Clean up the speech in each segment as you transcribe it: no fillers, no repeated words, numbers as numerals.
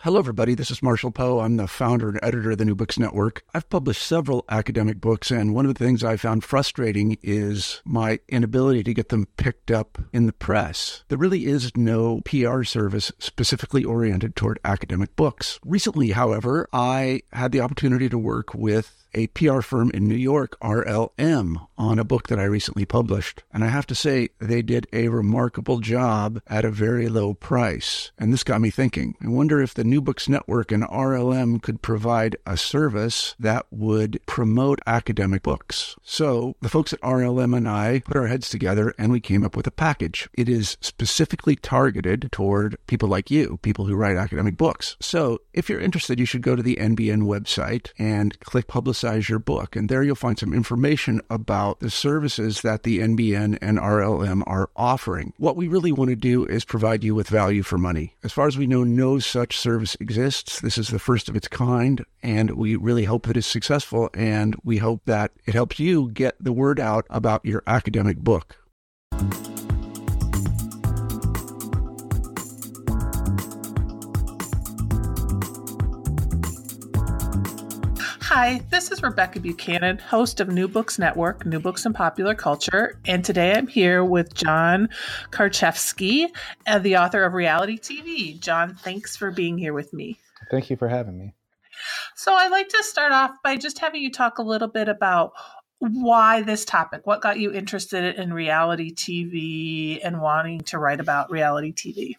Hello, everybody. This is Marshall Poe. I'm the founder and editor of the New Books Network. I've published several academic books, and one of the things I found frustrating is my inability to get them picked up in the press. There really is no PR service specifically oriented toward academic books. Recently, however, I had the opportunity to work with a PR firm in New York, RLM, on a book that I recently published. And I have to say, they did a remarkable job at a very low price. And this got me thinking. I wonder if the New Books Network and RLM could provide a service that would promote academic books. So the folks at RLM and I put our heads together and we came up with a package. It is specifically targeted toward people like you, people who write academic books. So if you're interested, you should go to the NBN website and click Publicize Your Book. And there you'll find some information about the services that the NBN and RLM are offering. What we really want to do is provide you with value for money. As far as we know, no such service exists. This is the first of its kind, and we really hope that it's successful, and we hope that it helps you get the word out about your academic book. Hi, this is Rebecca Buchanan, host of New Books Network, New Books and Popular Culture, and today I'm here with John Karchevsky, the author of Reality TV. John, thanks for being here with me. Thank you for having me. So I'd like to start off by just having you talk a little bit about why this topic. What got you interested in reality TV and wanting to write about reality TV?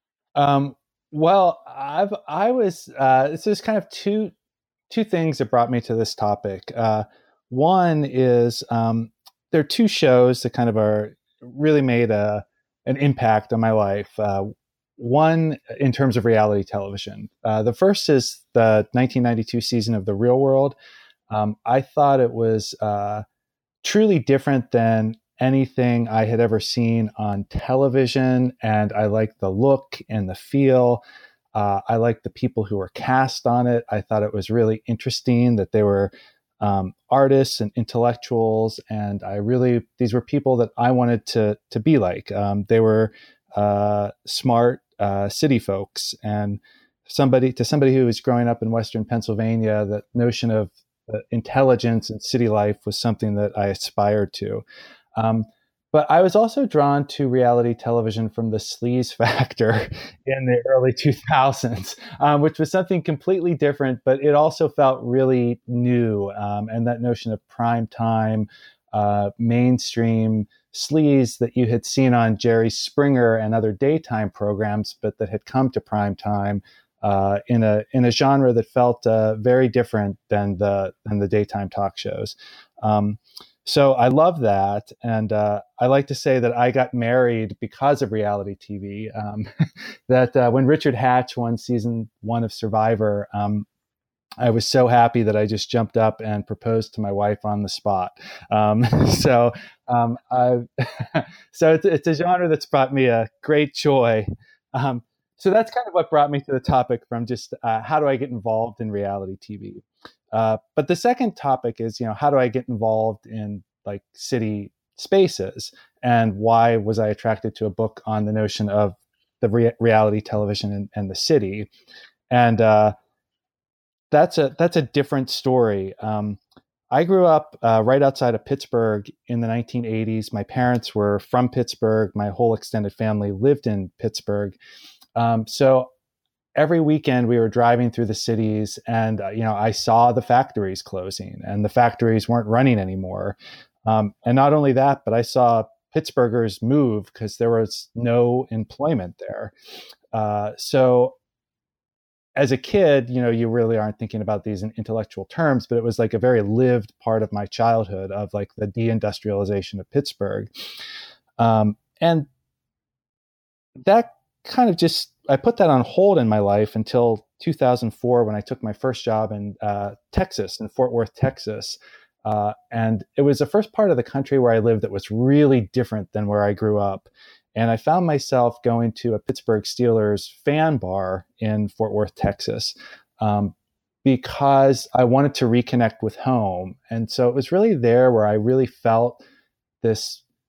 It's just kind of two things that brought me to this topic. One is there are two shows that kind of really made an impact on my life. One in terms of reality television. The first is the 1992 season of The Real World. I thought it was truly different than anything I had ever seen on television, and I liked the look and the feel. I liked the people who were cast on it. I thought it was really interesting that they were artists and intellectuals, and these were people that I wanted to be like. They were smart city folks, and somebody who was growing up in Western Pennsylvania, that notion of intelligence and city life was something that I aspired to. But I was also drawn to reality television from the sleaze factor in the early 2000s, which was something completely different, but it also felt really new. And that notion of prime time, mainstream sleaze that you had seen on Jerry Springer and other daytime programs, but that had come to prime time in a genre that felt very different than the daytime talk shows. So I love that. And I like to say that I got married because of reality TV. That when Richard Hatch won season 1 of Survivor, I was so happy that I just jumped up and proposed to my wife on the spot. So it's a genre that's brought me a great joy. So that's kind of what brought me to the topic from just how do I get involved in reality TV? But the second topic is, how do I get involved in like city spaces, and why was I attracted to a book on the notion of the reality television and the city? And that's a different story. I grew up right outside of Pittsburgh in the 1980s. My parents were from Pittsburgh. My whole extended family lived in Pittsburgh. So every weekend we were driving through the cities, and I saw the factories closing, and the factories weren't running anymore. And not only that, but I saw Pittsburghers move because there was no employment there. So as a kid, you really aren't thinking about these in intellectual terms, but it was like a very lived part of my childhood of like the deindustrialization of Pittsburgh. And that kind of I put that on hold in my life until 2004 when I took my first job in Texas, in Fort Worth, Texas. And it was the first part of the country where I lived that was really different than where I grew up. And I found myself going to a Pittsburgh Steelers fan bar in Fort Worth, Texas, because I wanted to reconnect with home. And so it was really there where I really felt this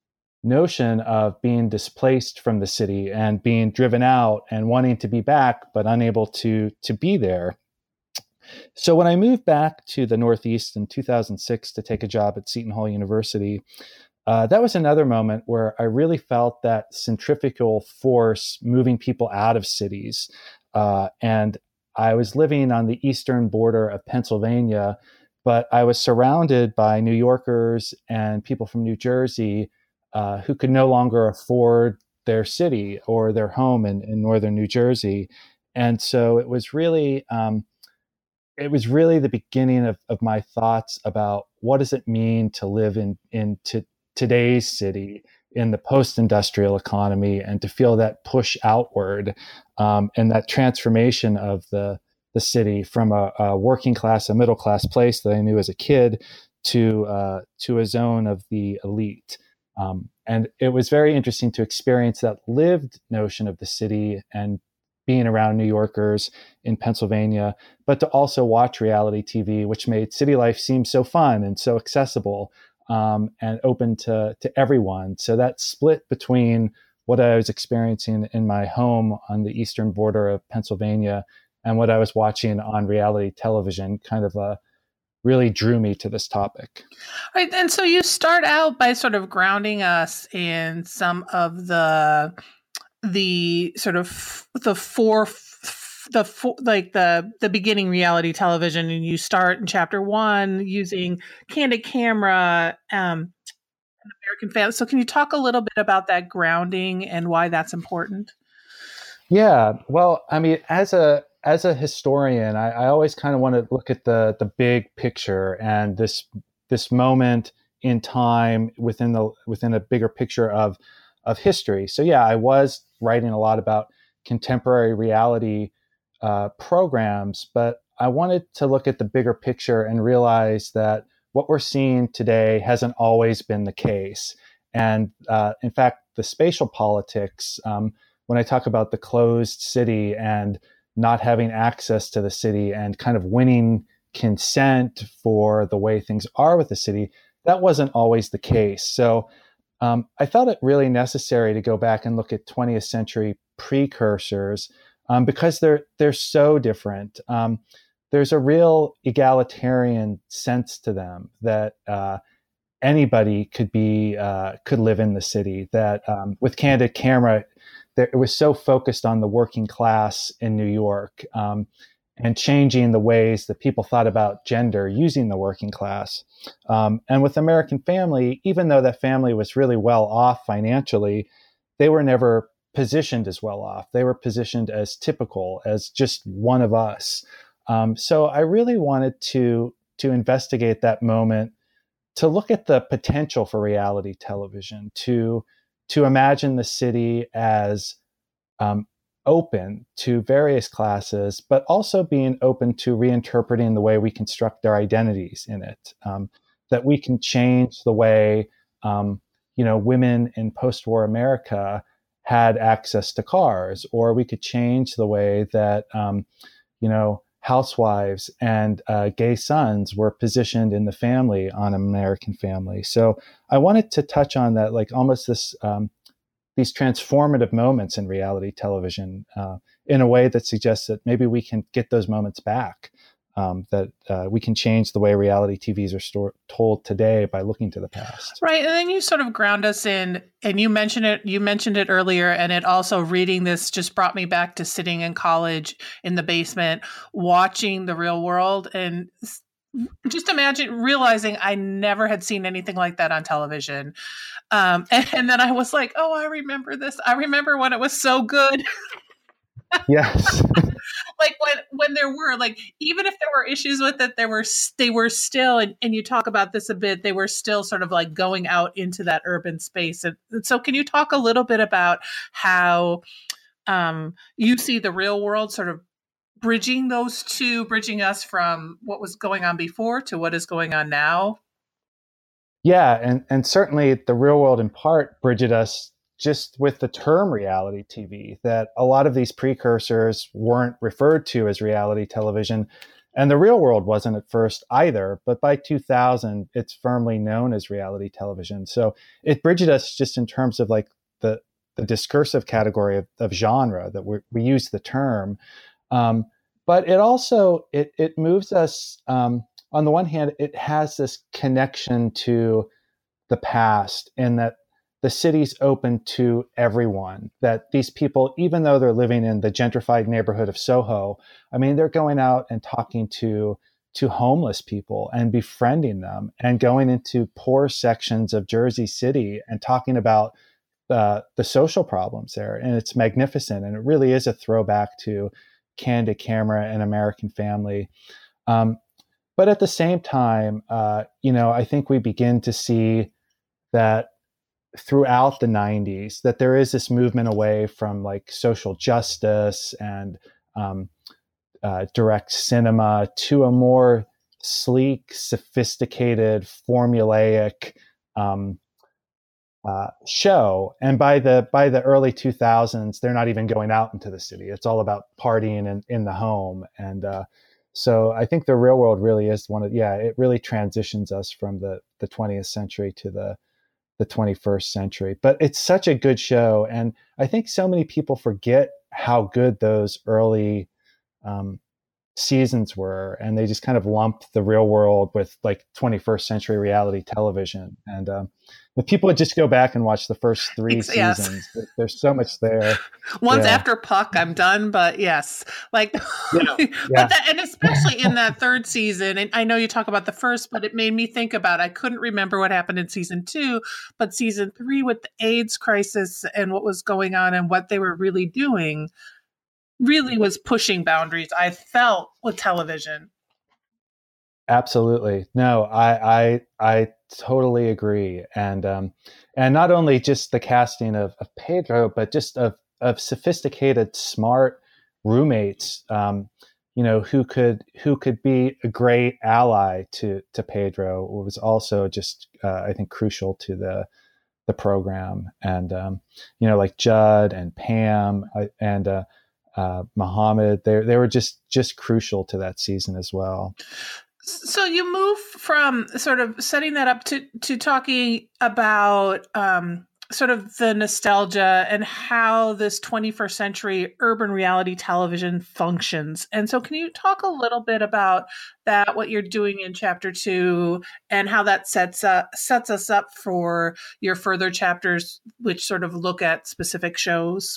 notion of being displaced from the city and being driven out and wanting to be back, but unable to be there. So when I moved back to the Northeast in 2006 to take a job at Seton Hall University, that was another moment where I really felt that centrifugal force moving people out of cities. And I was living on the eastern border of Pennsylvania, but I was surrounded by New Yorkers and people from New Jersey who could no longer afford their city or their home in northern New Jersey. And so it was really the beginning of my thoughts about what does it mean to live in today's city in the post-industrial economy, and to feel that push outward and that transformation of the city from a working class, a middle class place that I knew as a kid to a zone of the elite. And it was very interesting to experience that lived notion of the city and being around New Yorkers in Pennsylvania, but to also watch reality TV, which made city life seem so fun and so accessible and open to everyone. So that split between what I was experiencing in my home on the eastern border of Pennsylvania and what I was watching on reality television kind of really drew me to this topic. Right. And so you start out by sort of grounding us in some of the sort of the beginning reality television, and you start in chapter 1 using Candid Camera, American Family. So can you talk a little bit about that grounding and why that's important? Yeah, well, I mean, as a historian, I always kind of want to look at the big picture and this moment in time within a bigger picture of history. So yeah, I was writing a lot about contemporary reality programs, but I wanted to look at the bigger picture and realize that what we're seeing today hasn't always been the case. And in fact, the spatial politics, when I talk about the closed city and not having access to the city and kind of winning consent for the way things are with the city, that wasn't always the case. So I felt it really necessary to go back and look at 20th century precursors because they're so different. There's a real egalitarian sense to them that anybody could live in the city. That with Candid Camera, it was so focused on the working class in New York and changing the ways that people thought about gender using the working class. And with American Family, even though that family was really well off financially, they were never positioned as well off. They were positioned as typical, as just one of us. So I really wanted to investigate that moment, to look at the potential for reality television, to imagine the city as open to various classes, but also being open to reinterpreting the way we construct our identities in it. That we can change the way women in post-war America had access to cars, or we could change the way that housewives and gay sons were positioned in the family on American Family. So I wanted to touch on that, like almost this these transformative moments in reality television in a way that suggests that maybe we can get those moments back, that we can change the way reality TVs are told today by looking to the past. Right. And then you sort of ground us in, and you mentioned it earlier, and it also, reading this just brought me back to sitting in college in the basement, watching The Real World, and just realizing I never had seen anything like that on television. And then I was like, oh, I remember this. I remember when it was so good. Yes. Like when there were, like, even if there were issues with it, they were still, and you talk about this a bit, they were still sort of like going out into that urban space. And so can you talk a little bit about how you see The Real World sort of bridging us from what was going on before to what is going on now? Yeah, and certainly The Real World in part bridged us just with the term reality TV, that a lot of these precursors weren't referred to as reality television. And the Real World wasn't at first either, but by 2000, it's firmly known as reality television. So it bridged us just in terms of like the discursive category of genre that we use the term. But it also, it moves us, on the one hand, it has this connection to the past in that the city's open to everyone, that these people, even though they're living in the gentrified neighborhood of Soho, I mean, they're going out and talking to homeless people and befriending them and going into poor sections of Jersey City and talking about the social problems there. And it's magnificent. And it really is a throwback to Candid Camera and American Family. But at the same time, I think we begin to see that throughout the 90s, that there is this movement away from like social justice and direct cinema to a more sleek, sophisticated, formulaic show. And by the early 2000s, they're not even going out into the city. It's all about partying in the home. And so I think the Real World really is it really transitions us from the 20th century to the 21st century. But it's such a good show. And I think so many people forget how good those early seasons were, and they just kind of lump the Real World with like 21st century reality television. And if people would just go back and watch the first three seasons, there's so much there. Once after Puck, I'm done. But yes, like, and especially in that third season, and I know you talk about the first, but it made me think about, I couldn't remember what happened in season 2, but season 3 with the AIDS crisis and what was going on and what they were really doing really was pushing boundaries, I felt, with television. Absolutely. No, I totally agree. And not only just the casting of Pedro, but just of sophisticated, smart roommates, who could be a great ally to Pedro, was also just, I think, crucial to the program. And, like Judd and Pam and Muhammad, they were just crucial to that season as well. So you move from sort of setting that up to talking about sort of the nostalgia and how this 21st century urban reality television functions. And so can you talk a little bit about that, what you're doing in chapter 2, and how that sets us up for your further chapters, which sort of look at specific shows?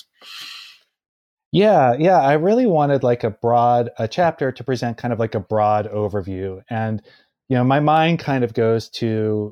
Yeah. I really wanted like a chapter to present kind of like a broad overview. And, my mind kind of goes to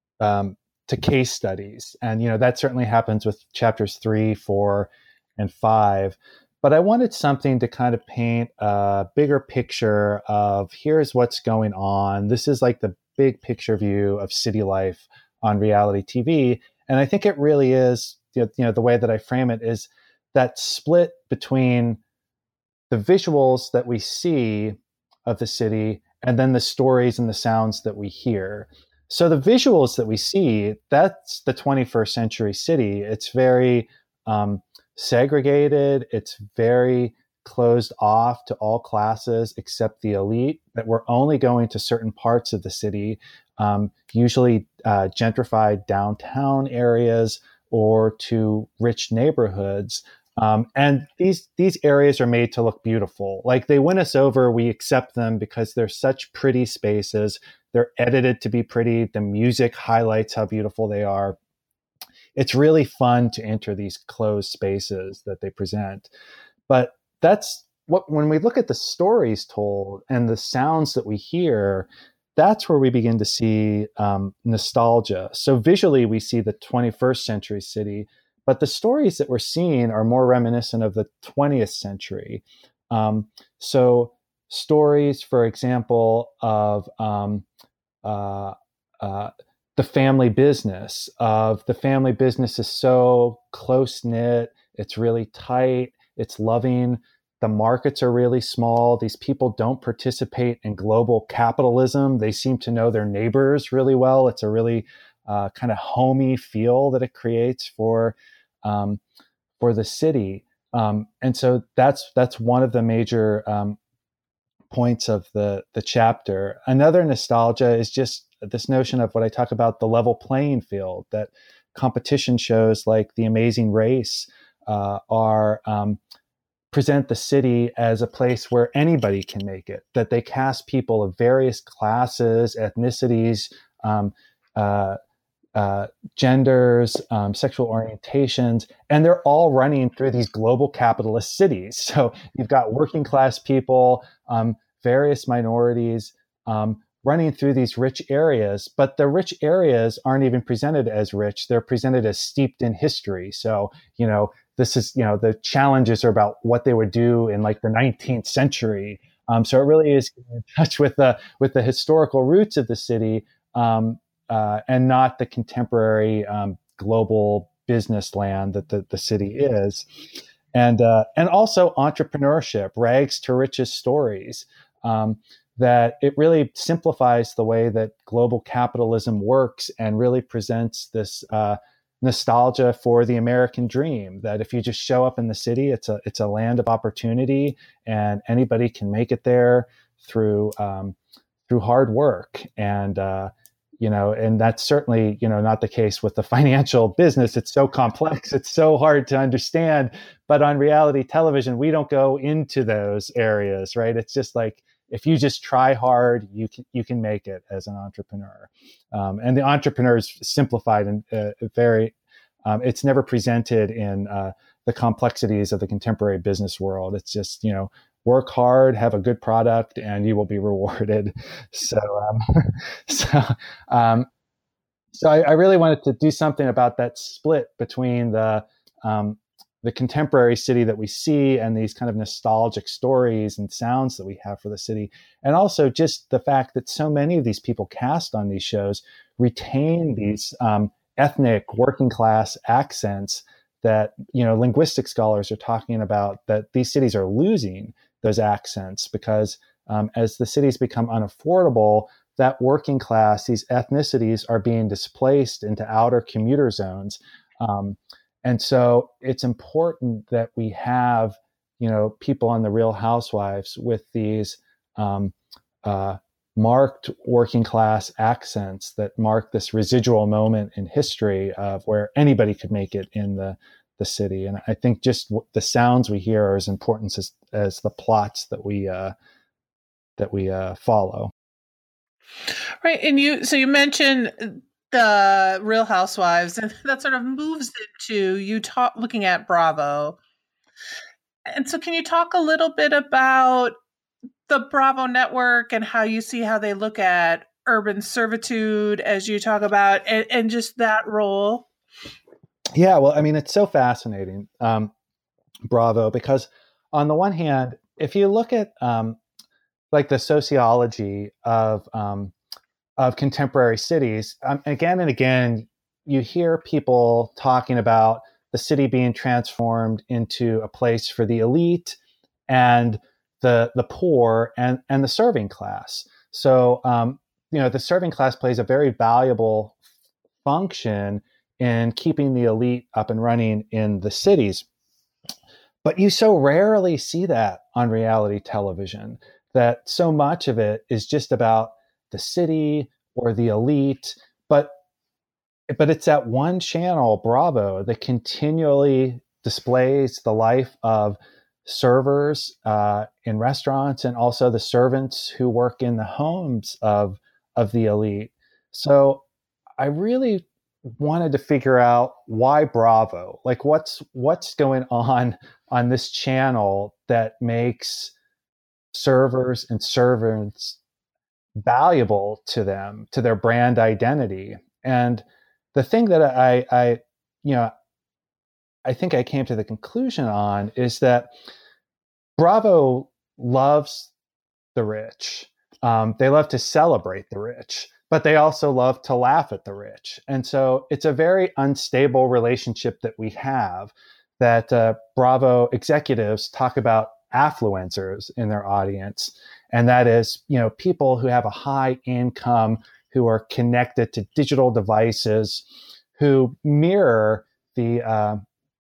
case studies. And, that certainly happens with chapters 3, 4, and 5. But I wanted something to kind of paint a bigger picture of here's what's going on. This is like the big picture view of city life on reality TV. And I think it really is, the way that I frame it is that split between the visuals that we see of the city and then the stories and the sounds that we hear. So the visuals that we see, that's the 21st century city. It's very segregated. It's very closed off to all classes except the elite, that we're only going to certain parts of the city, usually gentrified downtown areas or to rich neighborhoods. And these areas are made to look beautiful. Like, they win us over. We accept them because they're such pretty spaces. They're edited to be pretty. The music highlights how beautiful they are. It's really fun to enter these closed spaces that they present. But that's when we look at the stories told and the sounds that we hear, that's where we begin to see nostalgia. So visually, we see the 21st century city, but the stories that we're seeing are more reminiscent of the 20th century. So stories, for example, of the family business. The family business is so close-knit, it's really tight, it's loving. The markets are really small. These people don't participate in global capitalism. They seem to know their neighbors really well. It's a really kind of homey feel that it creates for the city. And so that's one of the major points of the chapter. Another nostalgia is just this notion of what I talk about, the level playing field, that competition shows like The Amazing Race are present the city as a place where anybody can make it, that they cast people of various classes, ethnicities, genders, sexual orientations, and they're all running through these global capitalist cities. So you've got working class people, various minorities, running through these rich areas, but the rich areas aren't even presented as rich. They're presented as steeped in history. So, this is, the challenges are about what they would do in like the 19th century. So it really is in touch with the historical roots of the city, and not the contemporary global business land that the city is. And also entrepreneurship, rags to riches stories, that it really simplifies the way that global capitalism works and really presents this nostalgia for the American dream, that if you just show up in the city, it's a land of opportunity and anybody can make it there through hard work. And and that's certainly, not the case with the financial business. It's so complex. It's so hard to understand. But on reality television, we don't go into those areas, right? It's just like, if you just try hard, you can make it as an entrepreneur. And the entrepreneur is simplified and very, it's never presented in the complexities of the contemporary business world. It's just, work hard, have a good product, and you will be rewarded. So I really wanted to do something about that split between the contemporary city that we see and these kind of nostalgic stories and sounds that we have for the city. And also just the fact that so many of these people cast on these shows retain these ethnic working class accents that, linguistic scholars are talking about, that these cities are losing those accents because as the cities become unaffordable, that working class, these ethnicities are being displaced into outer commuter zones. And so it's important that we have, people on The Real Housewives with these marked working class accents that mark this residual moment in history of where anybody could make it in the city. And I think just the sounds we hear are as important as the plots that we follow. Right. And you mentioned the Real Housewives, and that sort of moves into looking at Bravo. And so can you talk a little bit about the Bravo network and how you see how they look at urban servitude as you talk about, and just that role? Yeah, well, I mean, it's so fascinating, Bravo, because on the one hand, if you look at like the sociology of contemporary cities, again and again, you hear people talking about the city being transformed into a place for the elite and the poor and the serving class. So, the serving class plays a very valuable function in keeping the elite up and running in the cities. But you so rarely see that on reality television, that so much of it is just about the city or the elite, but it's that one channel, Bravo, that continually displays the life of servers in restaurants and also the servants who work in the homes of the elite. So I really wanted to figure out why Bravo, like what's going on this channel that makes servers and servants valuable to them, to their brand identity. And the thing that I think I came to the conclusion on is that Bravo loves the rich. They love to celebrate the rich, but they also love to laugh at the rich. And so it's a very unstable relationship that we have, that Bravo executives talk about affluencers in their audience. And that is, people who have a high income, who are connected to digital devices, who mirror the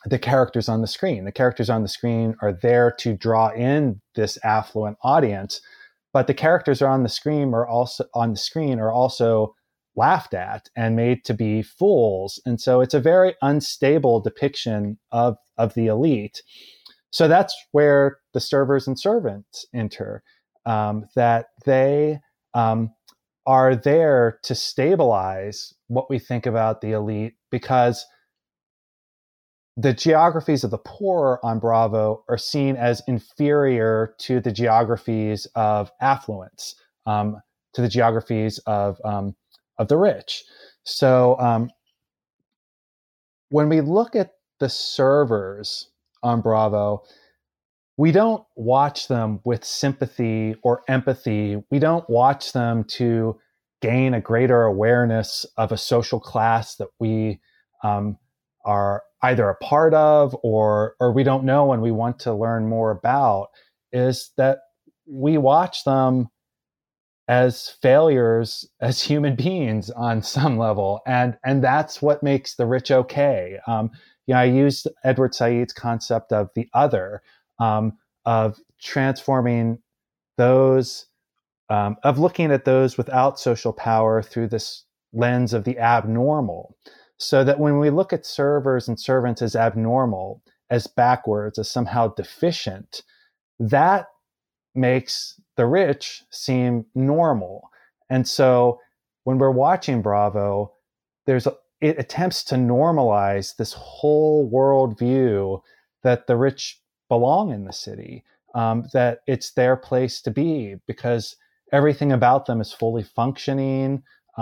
the characters on the screen. The characters on the screen are there to draw in this affluent audience, but the characters are on the screen are also laughed at and made to be fools. And so it's a very unstable depiction of the elite. So that's where the servers and servants enter, that they are there to stabilize what we think about the elite, because the geographies of the poor on Bravo are seen as inferior to the geographies of affluence, to the geographies of the rich. So when we look at the servers on Bravo, we don't watch them with sympathy or empathy. We don't watch them to gain a greater awareness of a social class that we are either a part of or we don't know and we want to learn more about. Is that we watch them as failures as human beings on some level, and that's what makes the rich okay. I used Edward Said's concept of the other, of transforming those, of looking at those without social power through this lens of the abnormal, so that when we look at servers and servants as abnormal, as backwards, as somehow deficient, that makes the rich seem normal. And so when we're watching Bravo, it attempts to normalize this whole worldview that the rich belong in the city, that it's their place to be because everything about them is fully functioning.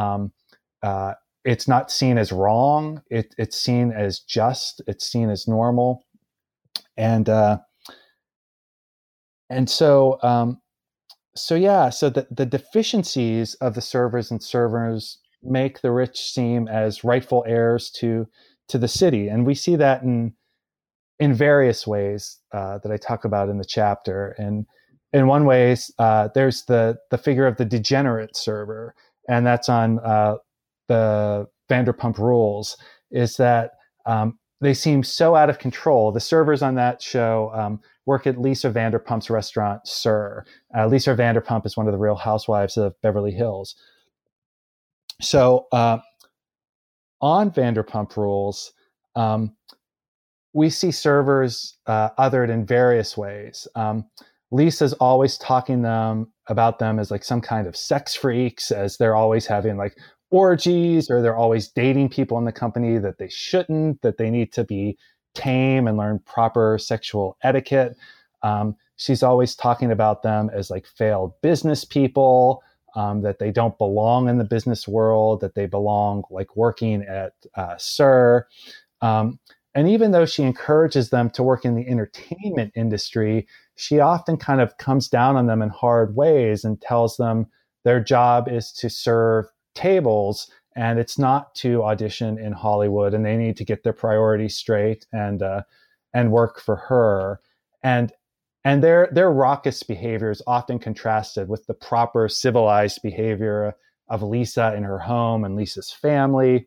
It's not seen as wrong. It's seen as just. It's seen as normal. And so the deficiencies of the servers and servers make the rich seem as rightful heirs to the city. And we see that in various ways that I talk about in the chapter. And in one way, there's the figure of the degenerate server, and that's on the Vanderpump Rules, is that they seem so out of control. The servers on that show work at Lisa Vanderpump's restaurant, SUR. Lisa Vanderpump is one of the Real Housewives of Beverly Hills. So on Vanderpump Rules, we see servers othered in various ways. Lisa's always talking about them as like some kind of sex freaks, as they're always having like orgies, or they're always dating people in the company that they shouldn't, that they need to be tame and learn proper sexual etiquette. She's always talking about them as like failed business people, that they don't belong in the business world, that they belong like working at SUR. And even though she encourages them to work in the entertainment industry, she often kind of comes down on them in hard ways and tells them their job is to serve tables and it's not to audition in Hollywood, and they need to get their priorities straight and work for her. And their raucous behavior is often contrasted with the proper civilized behavior of Lisa in her home and Lisa's family.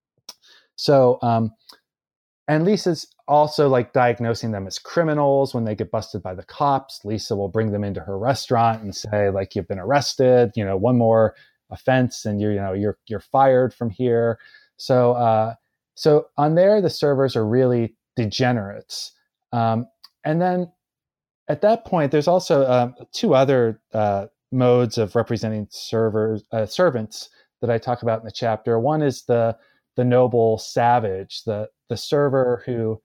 So, and Lisa's also like diagnosing them as criminals when they get busted by the cops. Lisa will bring them into her restaurant and say, like, you've been arrested, one more offense and you're fired from here. So on there, the servers are really degenerates. And then at that point, there's also two other modes of representing servants that I talk about in the chapter. One is the noble savage, the server who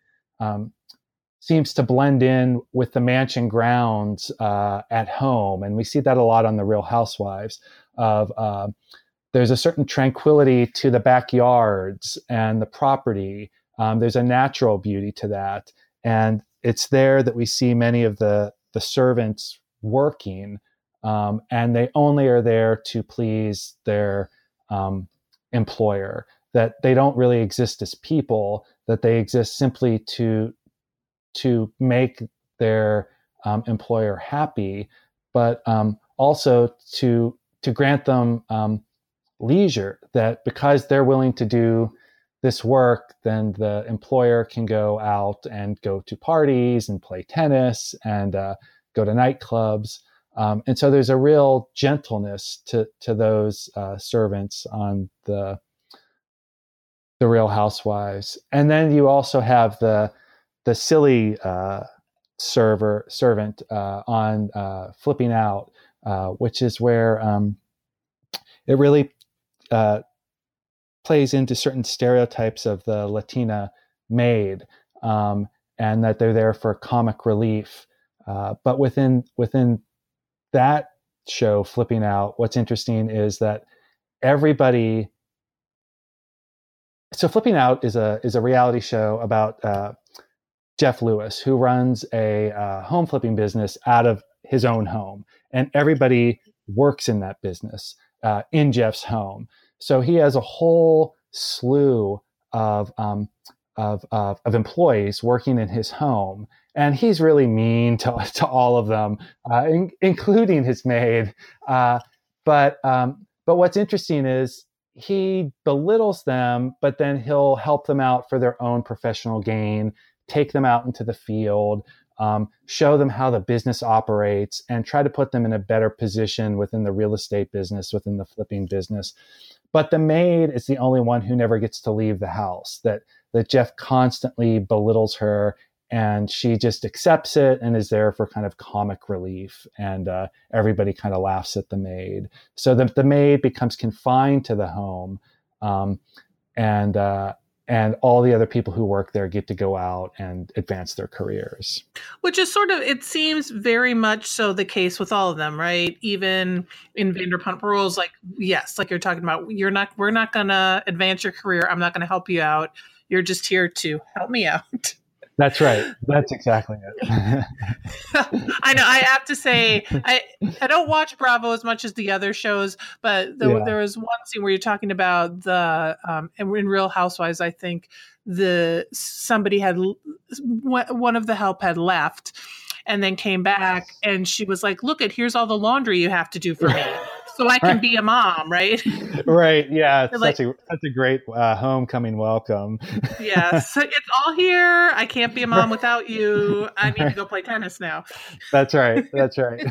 seems to blend in with the mansion grounds at home. And we see that a lot on the Real Housewives of there's a certain tranquility to the backyards and the property. There's a natural beauty to that. And it's there that we see many of the servants working, and they only are there to please their employer, that they don't really exist as people, that they exist simply to make their employer happy, but also to grant them leisure, that because they're willing to do this work, then the employer can go out and go to parties and play tennis and go to nightclubs. And so there's a real gentleness to those servants on the Real Housewives. And then you also have the silly servant on Flipping Out, which is where it really plays into certain stereotypes of the Latina maid, and that they're there for comic relief. But within that show, Flipping Out, what's interesting is that everybody. So Flipping Out is a reality show about Jeff Lewis, who runs a home flipping business out of his own home, and everybody works in that business in Jeff's home. So he has a whole slew of employees working in his home, and he's really mean to all of them, including his maid. But what's interesting is he belittles them, but then he'll help them out for their own professional gain, take them out into the field, show them how the business operates, and try to put them in a better position within the real estate business, within the flipping business. But the maid is the only one who never gets to leave the house, that Jeff constantly belittles her, and she just accepts it and is there for kind of comic relief. And everybody kind of laughs at the maid. So the maid becomes confined to the home, and all the other people who work there get to go out and advance their careers. Which is sort of, it seems very much so the case with all of them, right? Even in Vanderpump Rules, like, yes, like you're talking about, we're not going to advance your career. I'm not going to help you out. You're just here to help me out. That's right. That's exactly it. I know. I have to say, I don't watch Bravo as much as the other shows, but there was one scene where you're talking about the in Real Housewives. I think somebody had, one of the help had left, and then came back, and she was like, "Look, here's all the laundry you have to do for me." So I can be a mom, right? Right. Yeah. It's like, such a great homecoming welcome. Yeah. So it's all here. I can't be a mom without you. I need to go play tennis now. That's right. That's right.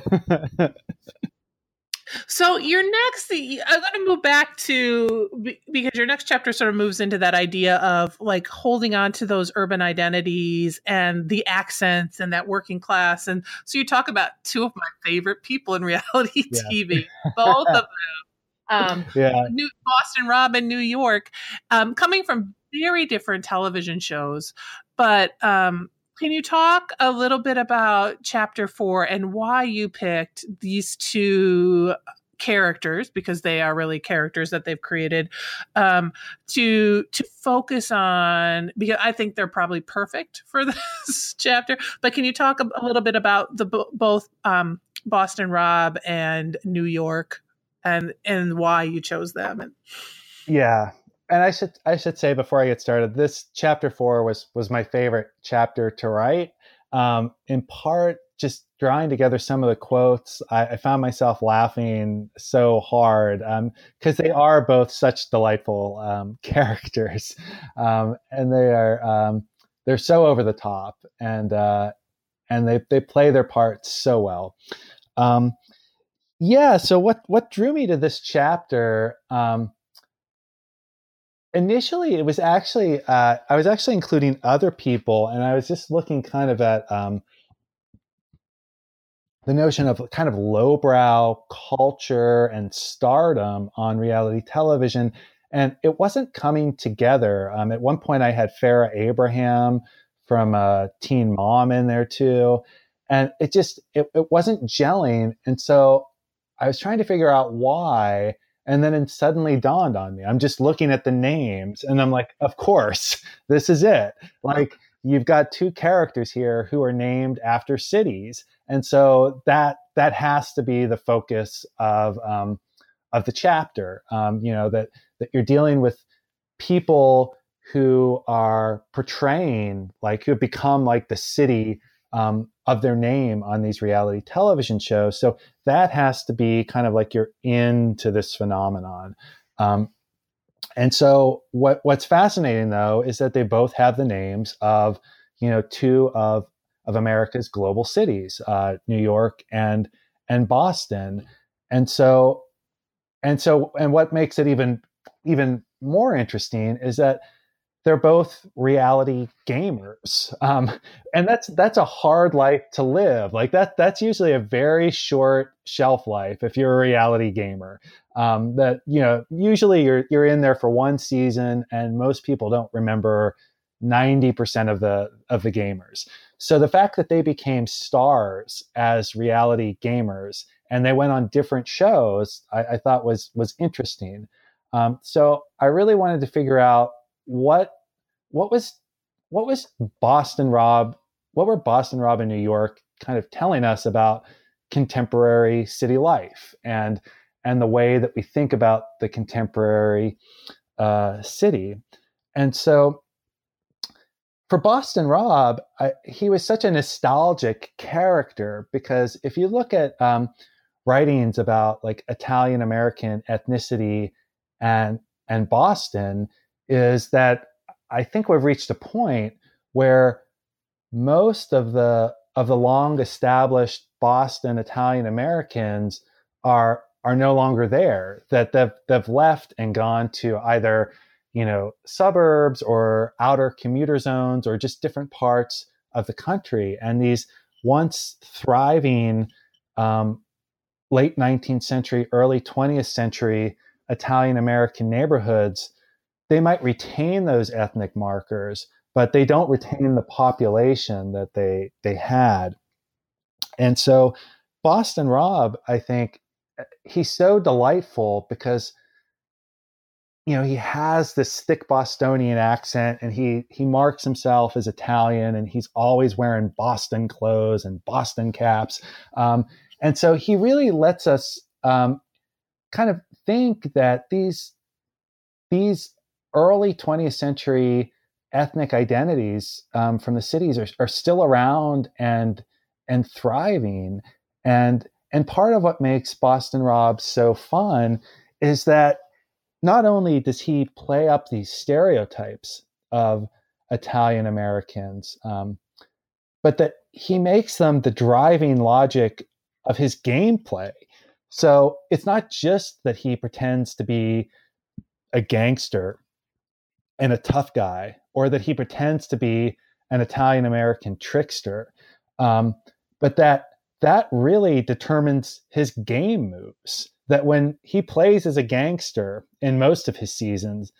So your next, I'm going to move back to, because your next chapter sort of moves into that idea of like holding on to those urban identities and the accents and that working class. And so you talk about two of my favorite people in reality TV, both of them. Boston Rob and New York, coming from very different television shows. But can you talk a little bit about Chapter 4 and why you picked these two characters, because they are really characters that they've created, to focus on, because I think they're probably perfect for this chapter. But can you talk a little bit about both Boston Rob and New York, and why you chose them? Yeah. And I should say before I get started, this Chapter 4 was my favorite chapter to write. In part, just drawing together some of the quotes, I found myself laughing so hard because they are both such delightful characters, and they're so over the top, and they play their parts so well. So what drew me to this chapter? Initially, it was actually I was actually including other people, and I was just looking kind of at the notion of kind of lowbrow culture and stardom on reality television, and it wasn't coming together. At one point, I had Farrah Abraham from Teen Mom in there too, and it wasn't gelling, and so I was trying to figure out why. And then it suddenly dawned on me. I'm just looking at the names and I'm like, of course, this is it. Like, you've got two characters here who are named after cities. And so that has to be the focus of the chapter. That you're dealing with people who are portraying, like, who have become like the city of their name on these reality television shows. So that has to be kind of like you're into this phenomenon. And so what's fascinating though is that they both have the names of, two of America's global cities, New York and Boston. And so and what makes it even more interesting is that they're both reality gamers, and that's a hard life to live. Like that's usually a very short shelf life if you're a reality gamer. That usually you're in there for one season, and most people don't remember 90% of the gamers. So the fact that they became stars as reality gamers and they went on different shows, I thought was interesting. So I really wanted to figure out what was Boston Rob, what were Boston Rob and New York kind of telling us about contemporary city life and the way that we think about the contemporary city. And so for Boston Rob, he was such a nostalgic character because if you look at writings about like Italian American ethnicity and Boston, is that I think we've reached a point where most of the long established Boston Italian Americans are no longer there, that they've left and gone to either suburbs or outer commuter zones or just different parts of the country. And these once thriving late 19th century, early 20th century Italian American neighborhoods, they might retain those ethnic markers, but they don't retain the population that they had. And so Boston Rob, I think, he's so delightful because he has this thick Bostonian accent, and he marks himself as Italian, and he's always wearing Boston clothes and Boston caps. And so he really lets us kind of think that these early 20th century ethnic identities from the cities are still around and thriving. And part of what makes Boston Rob so fun is that not only does he play up these stereotypes of Italian Americans, but that he makes them the driving logic of his gameplay. So it's not just that he pretends to be a gangster and a tough guy, or that he pretends to be an Italian American trickster, but that really determines his game moves. That when he plays as a gangster in most of his seasons,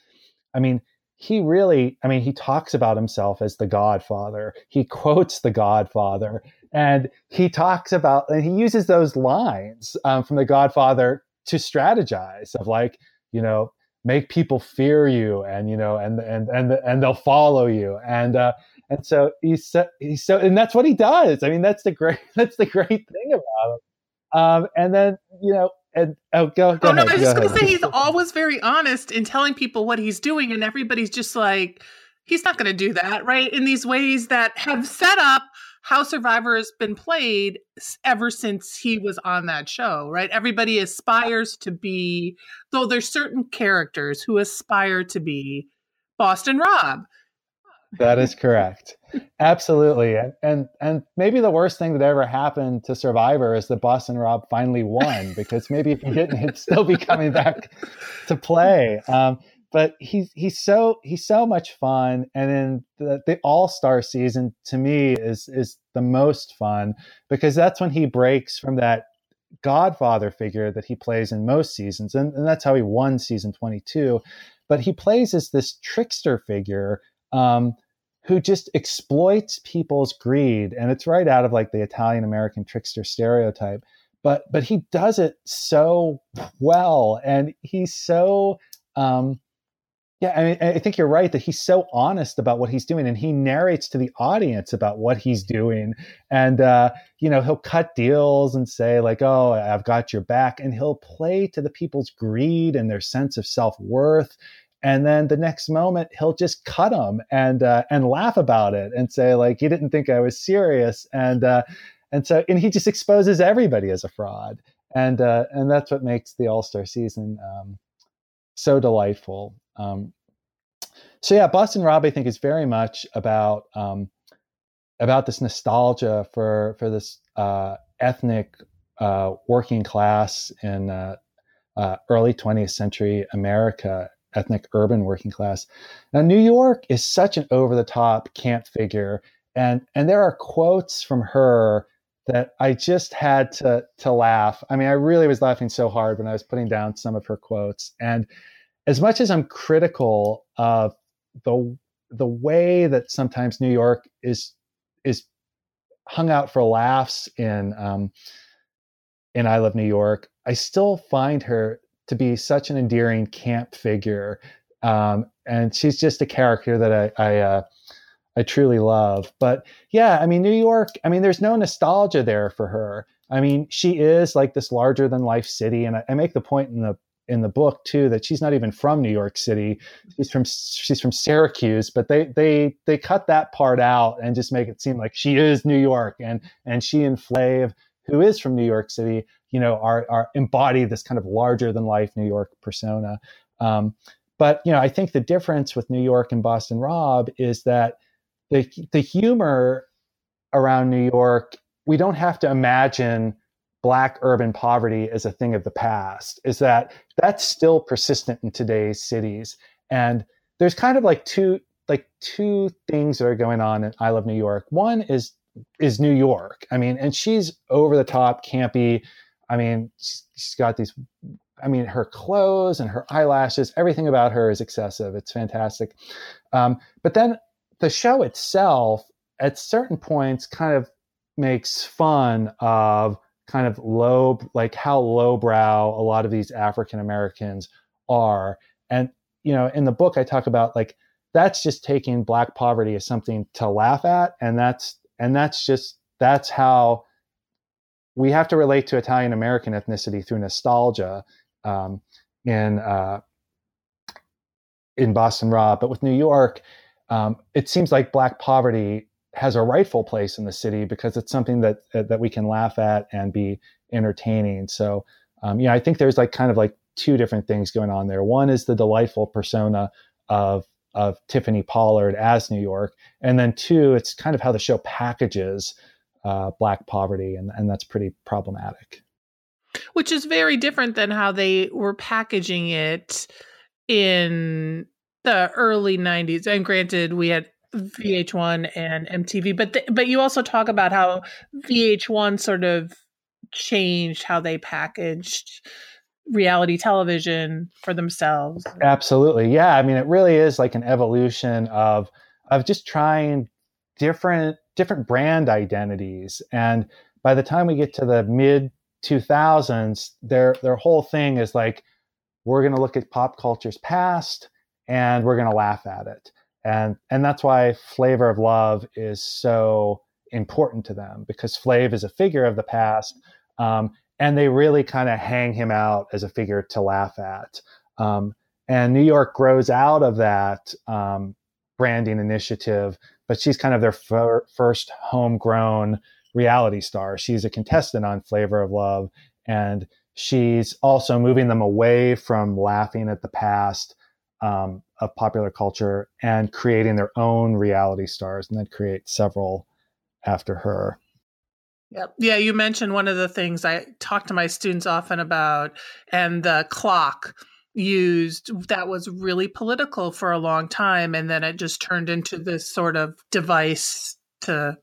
he talks about himself as the Godfather. He quotes the Godfather, and he uses those lines from the Godfather to strategize of like, make people fear you, and and they'll follow you, and so he's so, and that's what he does. That's the great thing about him. And then and go ahead. I was just going to say he's always very honest in telling people what he's doing, and everybody's just like, he's not going to do that, right? In these ways that have set up how Survivor has been played ever since he was on that show, right? Everybody aspires to be, though there's certain characters who aspire to be Boston Rob. That is correct. Absolutely. And maybe the worst thing that ever happened to Survivor is that Boston Rob finally won, because maybe if he didn't, he'd still be coming back to play. But he's so much fun. And then the All-Star season to me is the most fun, because that's when he breaks from that Godfather figure that he plays in most seasons. And that's how he won season 22. But he plays as this trickster figure who just exploits people's greed. And it's right out of like the Italian American trickster stereotype. But he does it so well. And he's so, I think you're right that he's so honest about what he's doing, and he narrates to the audience about what he's doing. And, he'll cut deals and say like, oh, I've got your back. And he'll play to the people's greed and their sense of self-worth. And then the next moment he'll just cut them and laugh about it and say like, you didn't think I was serious. And he just exposes everybody as a fraud. And that's what makes the All-Star season so delightful. So yeah, Boston Rob, I think, is very much about this nostalgia for this ethnic working class in early 20th century America, ethnic urban working class. Now, New York is such an over-the-top camp figure, and there are quotes from her that I just had to laugh. I mean, I really was laughing so hard when I was putting down some of her quotes. And as much as I'm critical of the way that sometimes New York is hung out for laughs in I Love New York, I still find her to be such an endearing camp figure, and she's just a character that I truly love. But yeah, I mean, New York, I mean, there's no nostalgia there for her. I mean, she is like this larger than life city, and I make the point in the book too that she's not even from New York City. She's from Syracuse, but they cut that part out and just make it seem like she is New York, and she and Flav, who is from New York City, are embody this kind of larger than life New York persona. But I think the difference with New York and Boston Rob is that the humor around New York, we don't have to imagine Black urban poverty as a thing of the past, is that that's still persistent in today's cities. And there's kind of like two things that are going on in I Love New York. One is New York. I mean, and she's over the top, campy. I mean, she's got these, I mean, her clothes and her eyelashes, everything about her is excessive. It's fantastic. But then the show itself, at certain points, kind of makes fun of kind of how lowbrow a lot of these African Americans are. And, in the book, I talk about that's just taking Black poverty as something to laugh at. And that's how we have to relate to Italian American ethnicity through nostalgia in Boston Rob. But with New York, it seems like Black poverty has a rightful place in the city because it's something that we can laugh at and be entertaining. So, I think there's kind of two different things going on there. One is the delightful persona of Tiffany Pollard as New York. And then two, it's kind of how the show packages Black poverty. And that's pretty problematic. Which is very different than how they were packaging it in the early 90s. And granted, we had VH1 and MTV, but you also talk about how VH1 sort of changed how they packaged reality television for themselves. Absolutely. Yeah. I mean, it really is like an evolution of just trying different brand identities. And by the time we get to the mid 2000s, their whole thing is we're going to look at pop culture's past and we're going to laugh at it. And that's why Flavor of Love is so important to them, because Flav is a figure of the past. And they really kind of hang him out as a figure to laugh at. And New York grows out of that branding initiative, but she's kind of their first homegrown reality star. She's a contestant on Flavor of Love, and she's also moving them away from laughing at the past of popular culture and creating their own reality stars, and then create several after her. Yep. Yeah, you mentioned one of the things I talk to my students often about, and the clock used that was really political for a long time, and then it just turned into this sort of device to.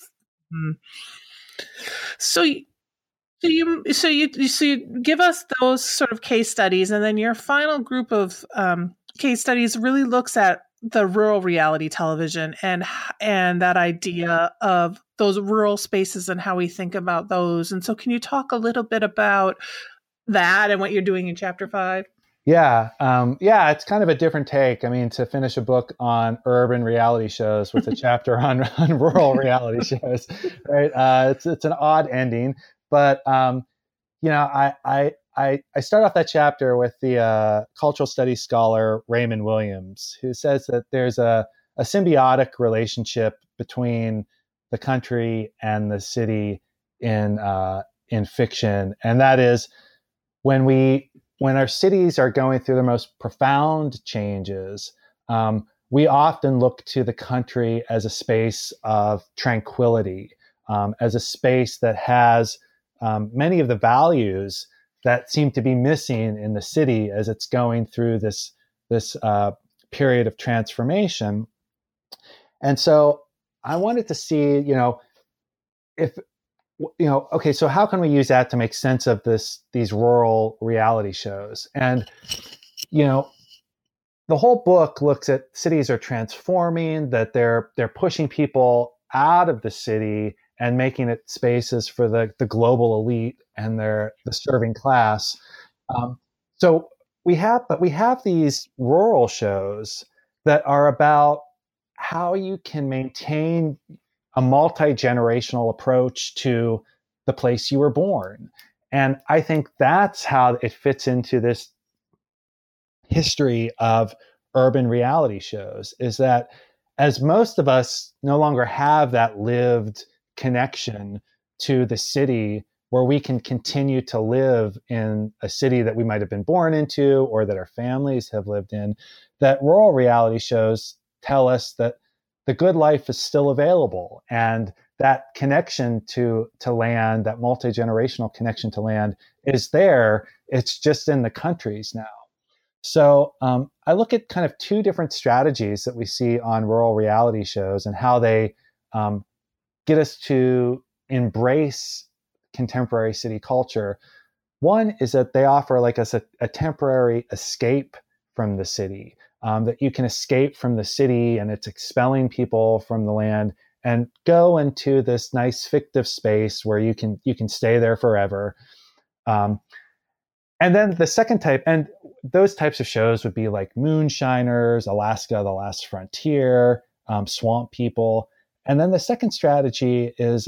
So you give us those sort of case studies, and then your final group of case studies really looks at the rural reality television and that idea of those rural spaces and how we think about those. And so can you talk a little bit about that and what you're doing in chapter 5? Yeah. It's kind of a different take. I mean, to finish a book on urban reality shows with a chapter on rural reality shows, right? It's an odd ending, but I start off that chapter with the cultural studies scholar Raymond Williams, who says that there's a symbiotic relationship between the country and the city in fiction, and that is when we when our cities are going through the most profound changes, we often look to the country as a space of tranquility, as a space that has many of the values that seem to be missing in the city as it's going through this period of transformation. And so I wanted to see, if okay, so how can we use that to make sense of these rural reality shows? And the whole book looks at cities are transforming, that they're pushing people out of the city and making it spaces for the global elite and the serving class. So we have these rural shows that are about how you can maintain a multi-generational approach to the place you were born. And I think that's how it fits into this history of urban reality shows, is that as most of us no longer have that lived connection to the city where we can continue to live in a city that we might have been born into or that our families have lived in, that rural reality shows tell us that the good life is still available, and that connection to land, that multi-generational connection to land is there. It's just in the countries now. So I look at kind of two different strategies that we see on rural reality shows and how they get us to embrace contemporary city culture. One is that they offer like us a temporary escape from the city, that you can escape from the city and it's expelling people from the land and go into this nice fictive space where you can stay there forever. And then the second type, and those types of shows would be like Moonshiners, Alaska, The Last Frontier, Swamp People. And then the second strategy is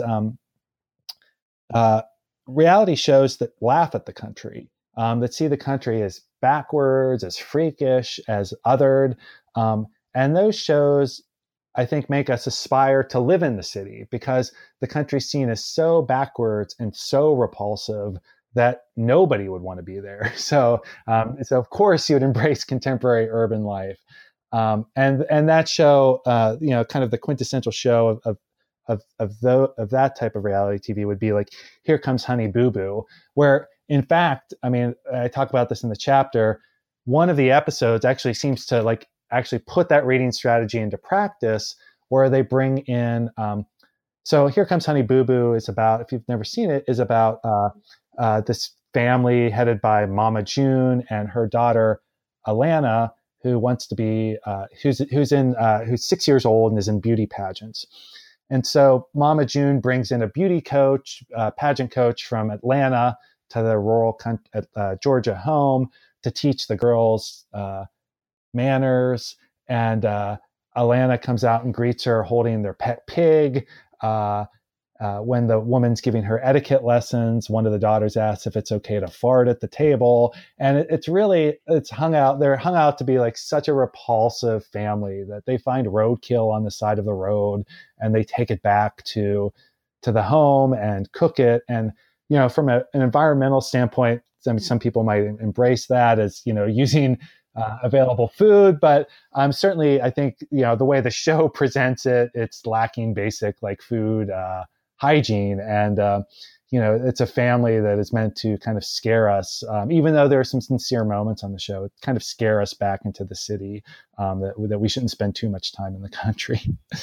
reality shows that laugh at the country, that see the country as backwards, as freakish, as othered. And those shows, I think, make us aspire to live in the city because the country's seen as so backwards and so repulsive that nobody would want to be there. So of course you would embrace contemporary urban life. And that show, kind of the quintessential show of that type of reality TV would be like Here Comes Honey Boo Boo, where in fact, I mean, I talk about this in the chapter, one of the episodes actually seems to like actually put that reading strategy into practice, where they bring in, so Here Comes Honey Boo Boo is about, if you've never seen it, is about this family headed by Mama June and her daughter Alana, who wants to be who's 6 years old and is in beauty pageants. And so Mama June brings in a beauty coach, pageant coach from Atlanta to the rural Georgia home to teach the girls manners. And Alana comes out and greets her holding their pet pig. When the woman's giving her etiquette lessons, one of the daughters asks if it's okay to fart at the table. And they're hung out to be like such a repulsive family that they find roadkill on the side of the road and they take it back to the home and cook it. And, from an environmental standpoint, I mean, some people might embrace that as, using available food, but certainly I think, the way the show presents it, it's lacking basic like food hygiene. And, it's a family that is meant to kind of scare us, even though there are some sincere moments on the show, kind of scare us back into the city, that we shouldn't spend too much time in the country.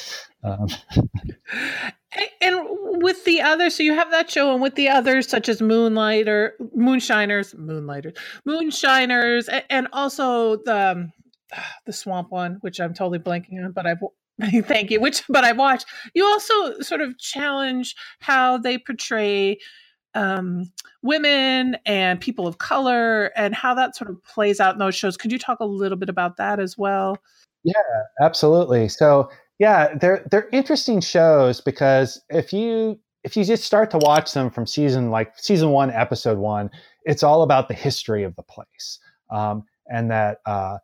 And with the others, so you have that show, and with the others, such as Moonshiners, and also the Swamp one, which I'm totally blanking on, but thank you. But I've watched. You also sort of challenge how they portray women and people of color, and how that sort of plays out in those shows. Could you talk a little bit about that as well? Yeah, absolutely. So yeah, they're interesting shows because if you just start to watch them from season 1, episode 1, it's all about the history of the place, and that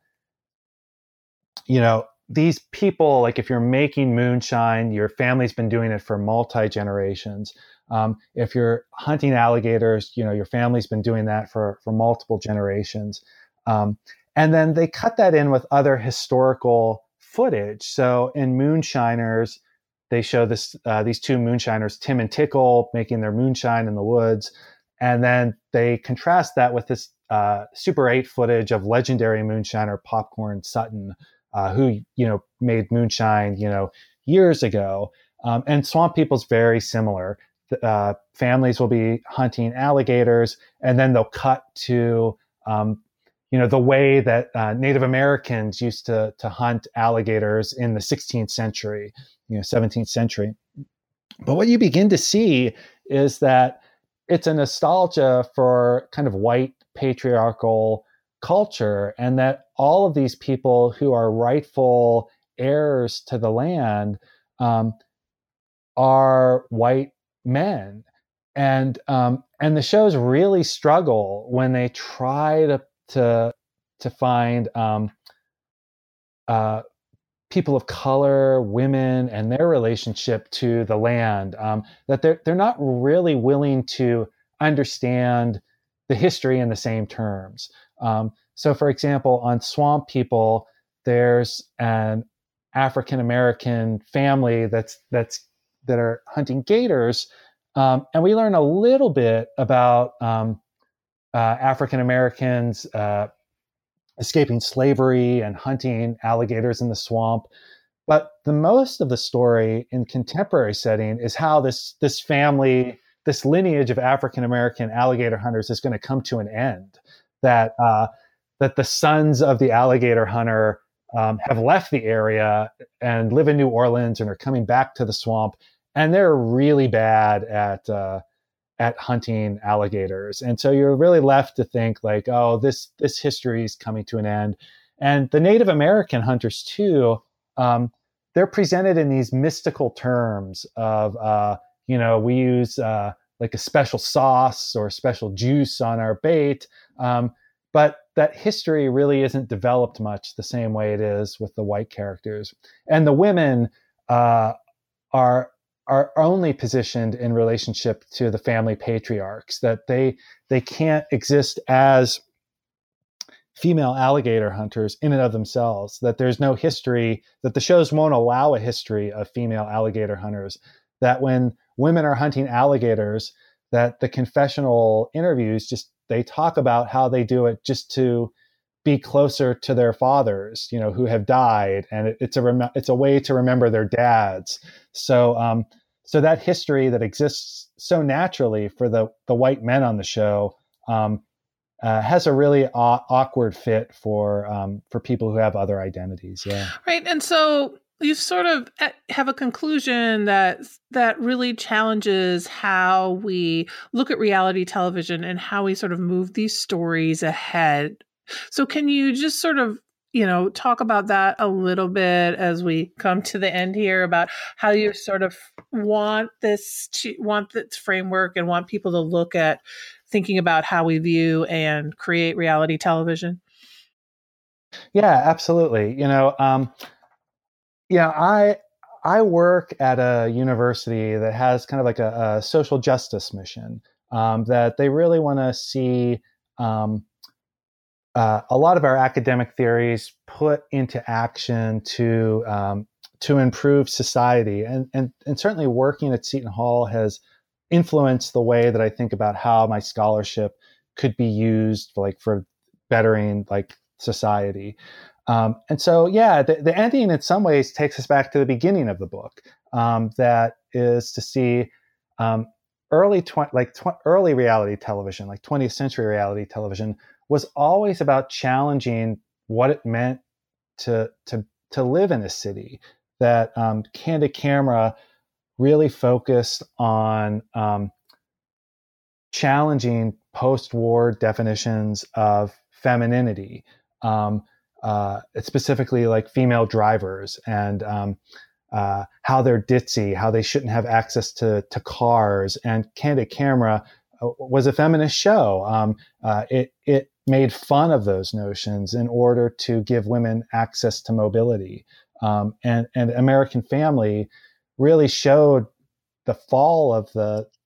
these people, like if you're making moonshine, your family's been doing it for multi-generations. If you're hunting alligators, your family's been doing that for multiple generations. And then they cut that in with other historical footage. So in Moonshiners, they show these two moonshiners, Tim and Tickle, making their moonshine in the woods. And then they contrast that with this Super 8 footage of legendary moonshiner Popcorn Sutton, who made moonshine years ago. And Swamp People's very similar. Families will be hunting alligators, and then they'll cut to the way that Native Americans used to hunt alligators in the 16th century, 17th century. But what you begin to see is that it's a nostalgia for kind of white patriarchal culture, and that all of these people who are rightful heirs to the land are white men. And the shows really struggle when they try to find people of color, women, and their relationship to the land. That they're not really willing to understand the history in the same terms. So, for example, on Swamp People, there's an African American family that are hunting gators, and we learn a little bit about African Americans escaping slavery and hunting alligators in the swamp. But the most of the story in contemporary setting is how this family, this lineage of African American alligator hunters is going to come to an end. That the sons of the alligator hunter have left the area and live in New Orleans and are coming back to the swamp, and they're really bad at hunting alligators. And so you're really left to think like, oh, this history is coming to an end. And the Native American hunters too, they're presented in these mystical terms of, we use like a special sauce or special juice on our bait. But that history really isn't developed much the same way it is with the white characters. And the women are only positioned in relationship to the family patriarchs, that they can't exist as female alligator hunters in and of themselves, that there's no history, that the shows won't allow a history of female alligator hunters, that when women are hunting alligators, that the confessional interviews they talk about how they do it just to be closer to their fathers, who have died, and it's a way to remember their dads. So that history that exists so naturally for the white men on the show has a really awkward fit for people who have other identities. Yeah, right. And so you sort of have a conclusion that really challenges how we look at reality television and how we sort of move these stories ahead. So can you just sort of, talk about that a little bit as we come to the end here, about how you sort of want this framework and want people to look at thinking about how we view and create reality television? Yeah, absolutely. I work at a university that has kind of like a social justice mission, that they really want to see a lot of our academic theories put into action to improve society. And certainly working at Seton Hall has influenced the way that I think about how my scholarship could be used for bettering society. And so, the ending in some ways takes us back to the beginning of the book. That is to see early reality television, like 20th century reality television, was always about challenging what it meant to live in a city. That Candid Camera really focused on challenging post-war definitions of femininity. Specifically like female drivers and how they're ditzy, how they shouldn't have access to cars. And Candid Camera was a feminist show. It made fun of those notions in order to give women access to mobility. And American Family really showed the fall of the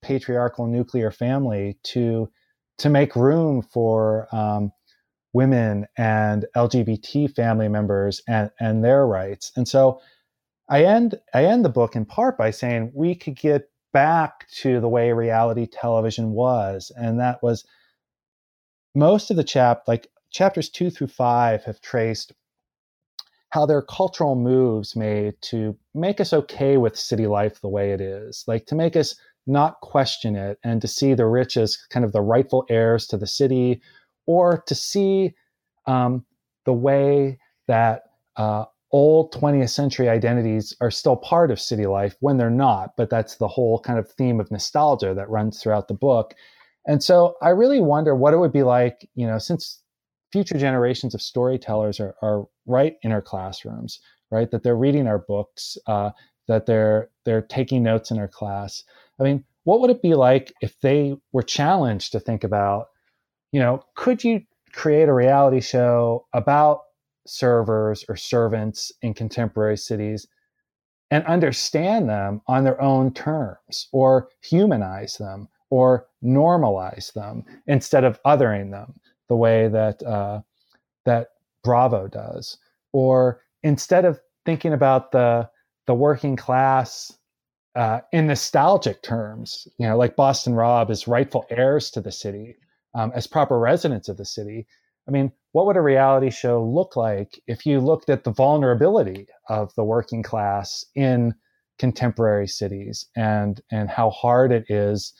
patriarchal nuclear family to make room for women and LGBT family members and their rights. And so I end the book in part by saying we could get back to the way reality television was, and that was most of the chapters 2 through 5 have traced how there are cultural moves made to make us okay with city life the way it is, like to make us not question it and to see the rich as kind of the rightful heirs to the city, or to see the way that old 20th century identities are still part of city life when they're not. But that's the whole kind of theme of nostalgia that runs throughout the book. And so I really wonder what it would be like, since future generations of storytellers are right in our classrooms, right? That they're reading our books, that they're taking notes in our class. I mean, what would it be like if they were challenged to think about, could you create a reality show about servers or servants in contemporary cities and understand them on their own terms, or humanize them, or normalize them instead of othering them the way that that Bravo does, or instead of thinking about the working class in nostalgic terms, like Boston Rob as rightful heirs to the city, as proper residents of the city. I mean, what would a reality show look like if you looked at the vulnerability of the working class in contemporary cities, and how hard it is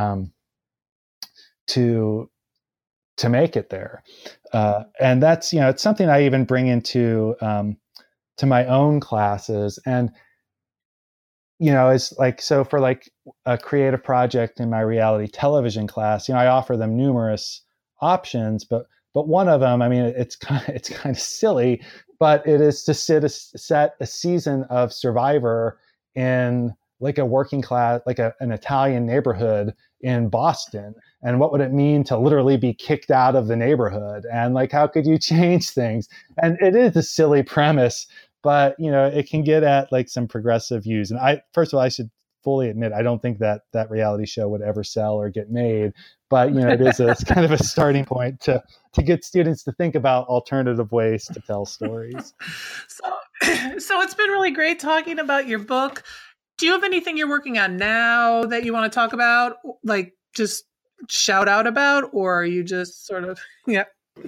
to make it there? And that's, it's something I even bring into to my own classes. And it's like, so for like a creative project in my reality television class, I offer them numerous options, but one of them, I mean, it's kind of silly, but it is to set a season of Survivor in like a working class, like an Italian neighborhood in Boston. And what would it mean to literally be kicked out of the neighborhood? And like, how could you change things? And it is a silly premise, but it can get at like some progressive views. And first of all, I should fully admit, I don't think that reality show would ever sell or get made, but it's kind of a starting point to get students to think about alternative ways to tell stories. So it's been really great talking about your book. Do you have anything you're working on now that you want to talk about, like just shout out about, or are you just sort of, yeah?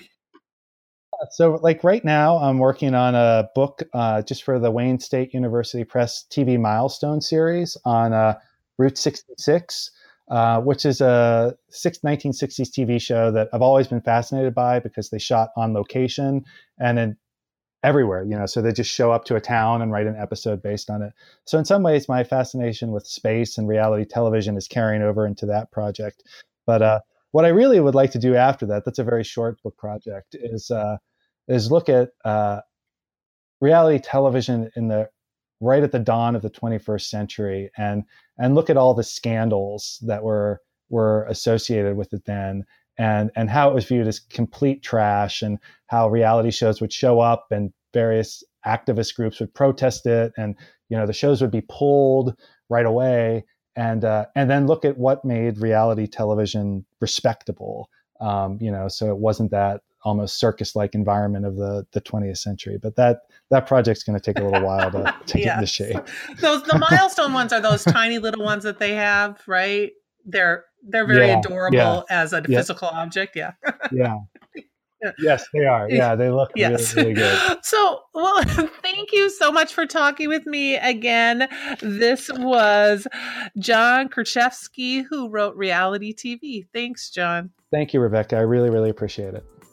So like right now I'm working on a book just for the Wayne State University Press TV Milestone series on Route 66, which is a 1960s TV show that I've always been fascinated by because they shot on location and then everywhere, so they just show up to a town and write an episode based on it. So in some ways, my fascination with space and reality television is carrying over into that project. But what I really would like to do after that's a very short book project, is look at reality television right at the dawn of the 21st century, and look at all the scandals that were associated with it then, and how it was viewed as complete trash, and how reality shows would show up and various activist groups would protest it, and the shows would be pulled right away, and then look at what made reality television respectable, so it wasn't that almost circus-like environment of the 20th century. But that project's going to take a little while to get into shape. The milestone ones are those tiny little ones that they have, right? They're very adorable as a physical object. Yeah. Yeah. Yes, they are. Yeah, they look really, really good. So, well, thank you so much for talking with me again. This was John Karchevsky, who wrote Reality TV. Thanks, John. Thank you, Rebecca. I really, really appreciate it.